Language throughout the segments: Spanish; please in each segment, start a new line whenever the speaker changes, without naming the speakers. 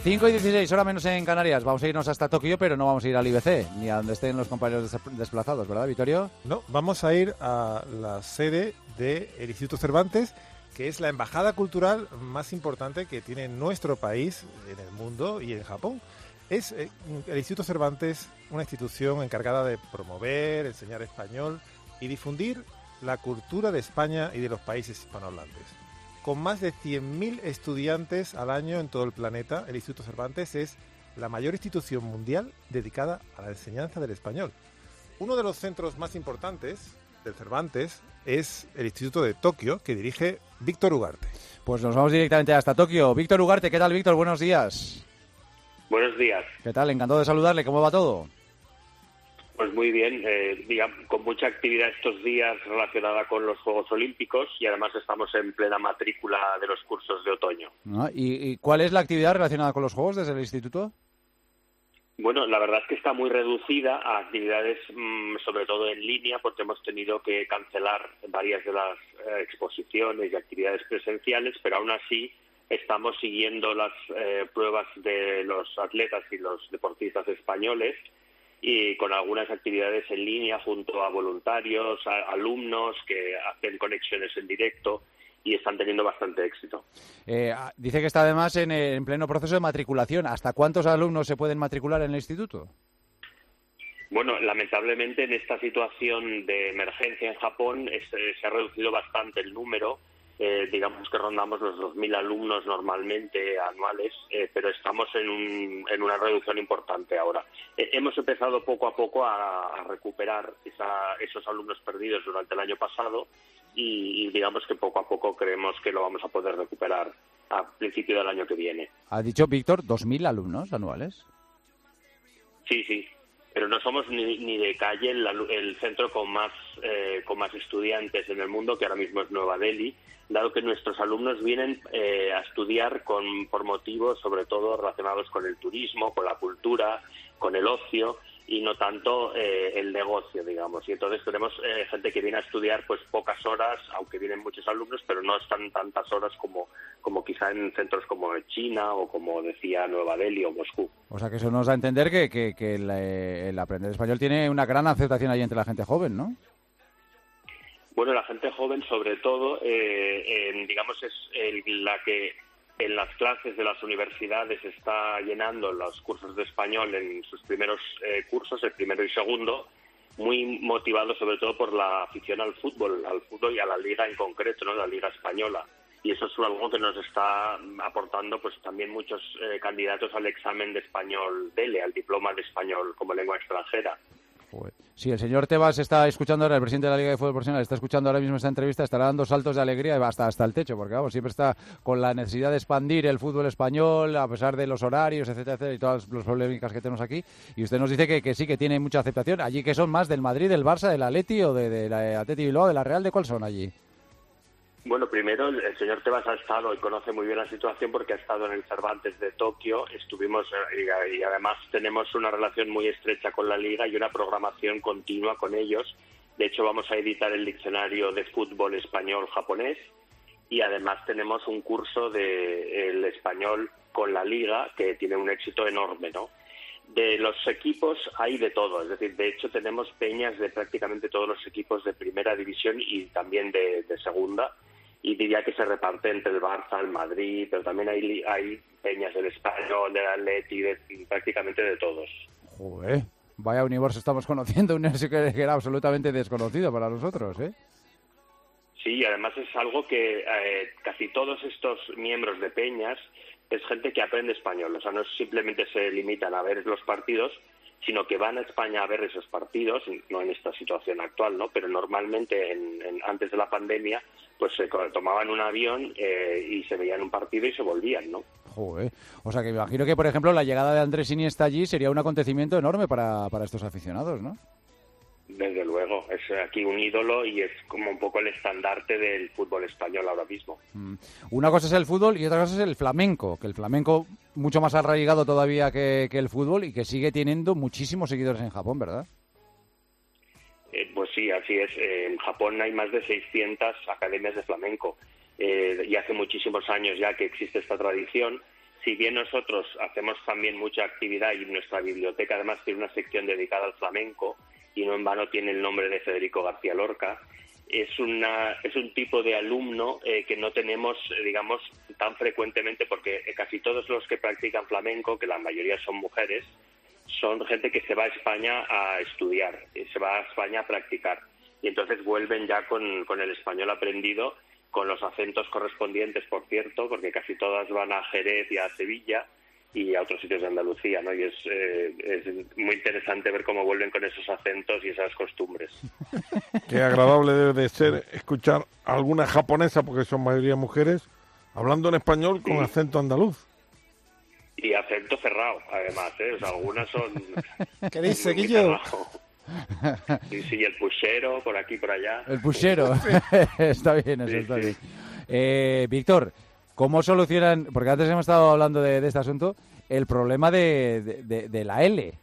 5:16, hora menos en Canarias. Vamos a irnos hasta Tokio, pero no vamos a ir al IBC, ni a donde estén los compañeros desplazados, ¿verdad, Vittorio?
No, vamos a ir a la sede del Instituto Cervantes, que es la embajada cultural más importante que tiene nuestro país en el mundo y en Japón. Es el Instituto Cervantes una institución encargada de promover, enseñar español y difundir la cultura de España y de los países hispanohablantes. Con más de 100.000 estudiantes al año en todo el planeta, el Instituto Cervantes es la mayor institución mundial dedicada a la enseñanza del español. Uno de los centros más importantes del Cervantes es el Instituto de Tokio, que dirige Víctor Ugarte.
Pues nos vamos directamente hasta Tokio. Víctor Ugarte, ¿qué tal, Víctor? Buenos días.
Buenos días.
¿Qué tal? Encantado de saludarle. ¿Cómo va todo?
Pues muy bien, con mucha actividad estos días relacionada con los Juegos Olímpicos y además estamos en plena matrícula de los cursos de otoño.
¿Y cuál es la actividad relacionada con los Juegos desde el instituto?
Bueno, la verdad es que está muy reducida a actividades sobre todo en línea porque hemos tenido que cancelar varias de las exposiciones y actividades presenciales, pero aún así estamos siguiendo las pruebas de los atletas y los deportistas españoles y con algunas actividades en línea junto a voluntarios, a alumnos que hacen conexiones en directo y están teniendo bastante éxito.
Dice que está además en pleno proceso de matriculación. ¿Hasta cuántos alumnos se pueden matricular en el instituto?
Bueno, lamentablemente en esta situación de emergencia en Japón se ha reducido bastante el número. Digamos que rondamos los 2.000 alumnos normalmente anuales, pero estamos en una reducción importante ahora. Hemos empezado poco a poco a recuperar esos alumnos perdidos durante el año pasado y digamos que poco a poco creemos que lo vamos a poder recuperar a principio del año que viene.
¿Ha dicho Víctor 2.000 alumnos anuales?
Sí. Pero no somos ni de calle el centro con más estudiantes en el mundo, que ahora mismo es Nueva Delhi, dado que nuestros alumnos vienen a estudiar por motivos sobre todo relacionados con el turismo, con la cultura, con el ocio y no tanto el negocio, digamos. Y entonces tenemos gente que viene a estudiar pues pocas horas, aunque vienen muchos alumnos, pero no están tantas horas como quizá en centros como China o como decía Nueva Delhi o Moscú.
O sea que eso nos da a entender que el aprender español tiene una gran aceptación ahí entre la gente joven, ¿no?
Bueno, la gente joven sobre todo, digamos, es la que en las clases de las universidades está llenando los cursos de español en sus primeros cursos, el primero y segundo, muy motivado sobre todo por la afición al fútbol y a la liga en concreto, ¿no? La liga española. Y eso es algo que nos está aportando pues también muchos candidatos al examen de español DELE, al diploma de español como lengua extranjera.
Si el señor Tebas está escuchando ahora, el presidente de la Liga de Fútbol Profesional, está escuchando ahora mismo esta entrevista, estará dando saltos de alegría hasta el techo, porque vamos, siempre está con la necesidad de expandir el fútbol español, a pesar de los horarios, etcétera, y todas las polémicas que tenemos aquí. Y usted nos dice que sí, que tiene mucha aceptación. ¿Allí que son más del Madrid, del Barça, del Atleti o de la Atleti Bilbao, de la Real? ¿De cuál son allí?
Bueno, primero el señor Tebas ha estado y conoce muy bien la situación porque ha estado en el Cervantes de Tokio, estuvimos y además tenemos una relación muy estrecha con la Liga y una programación continua con ellos. De hecho, vamos a editar el diccionario de fútbol español-japonés y además tenemos un curso de el español con la Liga que tiene un éxito enorme, ¿no? De los equipos hay de todo, es decir, de hecho tenemos peñas de prácticamente todos los equipos de primera división y también de segunda. Y diría que se reparte entre el Barça, el Madrid, pero también hay peñas del Español, del Atleti, prácticamente de todos.
Joder, vaya universo estamos conociendo, un universo que era absolutamente desconocido para nosotros, ¿eh?
Sí, y además es algo que casi todos estos miembros de peñas es gente que aprende español, o sea, no simplemente se limitan a ver los partidos, sino que van a España a ver esos partidos, no en esta situación actual, ¿no? Pero normalmente antes de la pandemia pues se tomaban un avión y se veían un partido y se volvían, ¿no?
Joder. O sea que me imagino que, por ejemplo, la llegada de Andrés Iniesta allí sería un acontecimiento enorme para estos aficionados, ¿no?
Desde luego, es aquí un ídolo y es como un poco el estandarte del fútbol español ahora mismo.
Una cosa es el fútbol y otra cosa es el flamenco, que el flamenco mucho más arraigado todavía que el fútbol y que sigue teniendo muchísimos seguidores en Japón, ¿verdad?
Pues sí, así es. En Japón hay más de 600 academias de flamenco y hace muchísimos años ya que existe esta tradición. si bien nosotros hacemos también mucha actividad y nuestra biblioteca además tiene una sección dedicada al flamenco, y no en vano tiene el nombre de Federico García Lorca, es un tipo de alumno que no tenemos, digamos, tan frecuentemente, porque casi todos los que practican flamenco, que la mayoría son mujeres, son gente que se va a España a estudiar, se va a España a practicar, y entonces vuelven ya con el español aprendido, con los acentos correspondientes, por cierto, porque casi todas van a Jerez y a Sevilla y a otros sitios de Andalucía, ¿no? Y es muy interesante ver cómo vuelven con esos acentos y esas costumbres.
Qué agradable debe de ser escuchar a alguna japonesa, porque son mayoría mujeres, hablando en español con acento andaluz.
Y acento cerrado, además, ¿eh? O sea, algunas son...
¿Qué dice, Guillo?
Sí, el puchero, por aquí, por allá.
El puchero, está bien, eso está bien. Víctor, ¿cómo solucionan, porque antes hemos estado hablando de este asunto, el problema de la L?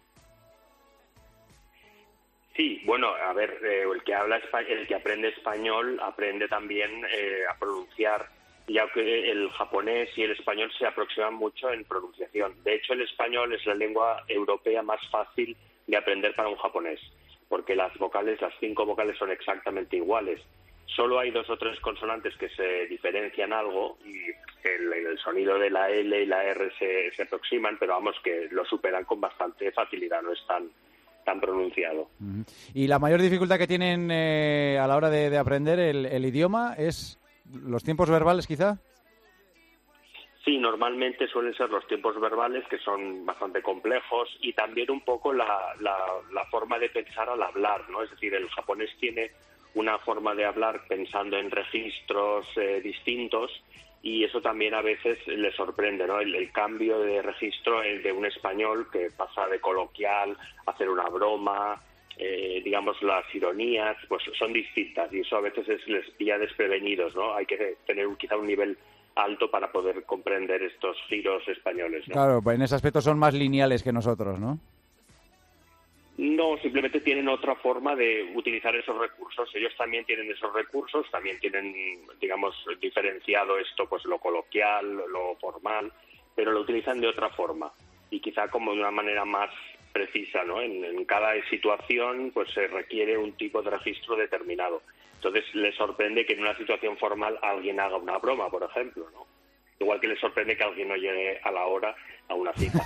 Sí, bueno, a ver, el que aprende español aprende también a pronunciar, ya que el japonés y el español se aproximan mucho en pronunciación. De hecho, el español es la lengua europea más fácil de aprender para un japonés, porque las 5 vocales son exactamente iguales. Solo hay 2 o 3 consonantes que se diferencian algo y el sonido de la L y la R se aproximan, pero vamos, que lo superan con bastante facilidad, no es tan pronunciado.
¿Y la mayor dificultad que tienen a la hora de aprender el idioma es los tiempos verbales, quizá?
Sí, normalmente suelen ser los tiempos verbales, que son bastante complejos, y también un poco la forma de pensar al hablar, ¿no? Es decir, el japonés tiene una forma de hablar pensando en registros distintos, y eso también a veces le sorprende, ¿no? El cambio de registro de un español que pasa de coloquial a hacer una broma, digamos, las ironías, pues son distintas, y eso a veces les pilla desprevenidos, ¿no? Hay que tener quizá un nivel alto para poder comprender estos giros españoles, ¿no?
Claro, en ese aspecto son más lineales que nosotros, ¿no?
No, simplemente tienen otra forma de utilizar esos recursos. Ellos también tienen esos recursos, también tienen, digamos, diferenciado esto, pues lo coloquial, lo formal, pero lo utilizan de otra forma y quizá como de una manera más precisa, ¿no? En cada situación, pues se requiere un tipo de registro determinado. Entonces les sorprende que en una situación formal alguien haga una broma, por ejemplo, ¿no? Igual que les sorprende que alguien no llegue a la hora a una cita.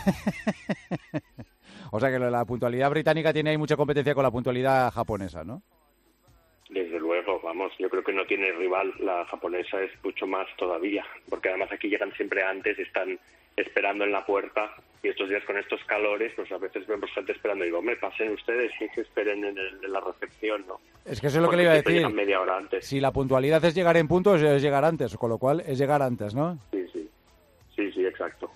O sea que la puntualidad británica tiene ahí mucha competencia con la puntualidad japonesa, ¿no?
Desde luego, vamos, yo creo que no tiene rival. La japonesa es mucho más todavía, porque además aquí llegan siempre antes, están esperando en la puerta, y estos días con estos calores, pues a veces vemos gente esperando y digo, hombre, pasen ustedes y que esperen en la recepción, ¿no?
Es que eso es lo que le iba a decir.
Llegan media hora antes.
Si la puntualidad es llegar en punto, es llegar antes, con lo cual es llegar antes, ¿no?
Sí, exacto.